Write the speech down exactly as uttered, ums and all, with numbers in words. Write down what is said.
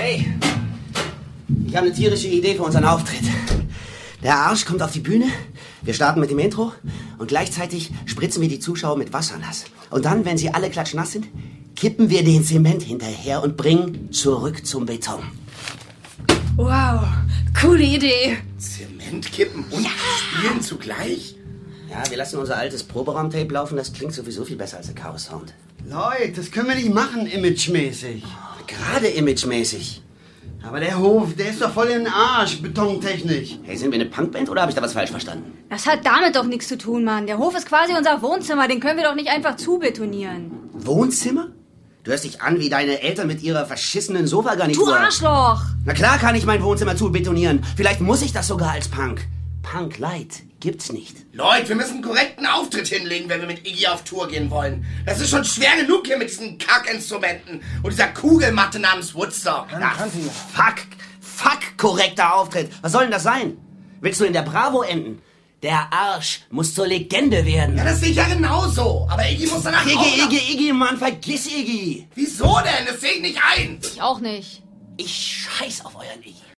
Hey, ich habe eine tierische Idee für unseren Auftritt. Der Arsch kommt auf die Bühne, wir starten mit dem Intro und gleichzeitig spritzen wir die Zuschauer mit Wasser nass. Und dann, wenn sie alle klatschnass sind, kippen wir den Zement hinterher und bringen zurück zum Beton. Wow, coole Idee. Zement kippen und ja. spielen zugleich? Ja, wir lassen unser altes Proberaumtape laufen, das klingt sowieso viel besser als der Chaos-Sound. Leute, das können wir nicht machen, imagemäßig. Gerade imagemäßig. Aber der Hof, der ist doch voll in den Arsch, betontechnisch. Hey, sind wir eine Punkband oder habe ich da was falsch verstanden? Das hat damit doch nichts zu tun, Mann. Der Hof ist quasi unser Wohnzimmer, den können wir doch nicht einfach zubetonieren. Wohnzimmer? Du hörst dich an wie deine Eltern mit ihrer verschissenen Sofagarnitur. Du Arschloch! Na klar kann ich mein Wohnzimmer zubetonieren. Vielleicht muss ich das sogar als Punk. Punk Light gibt's nicht. Leute, wir müssen einen korrekten Auftritt hinlegen, wenn wir mit Iggy auf Tour gehen wollen. Das ist schon schwer genug hier mit diesen Kackinstrumenten und dieser Kugelmatte namens Woodstock. Ach, fuck, fuck, korrekter Auftritt. Was soll denn das sein? Willst du in der Bravo enden? Der Arsch muss zur Legende werden. Ja, das sehe ich ja genauso. Aber Iggy muss danach Iggy, auch noch... Iggy, Iggy, Mann, vergiss Iggy. Wieso denn? Das sehe ich nicht ein. Ich auch nicht. Ich scheiß auf euren Iggy.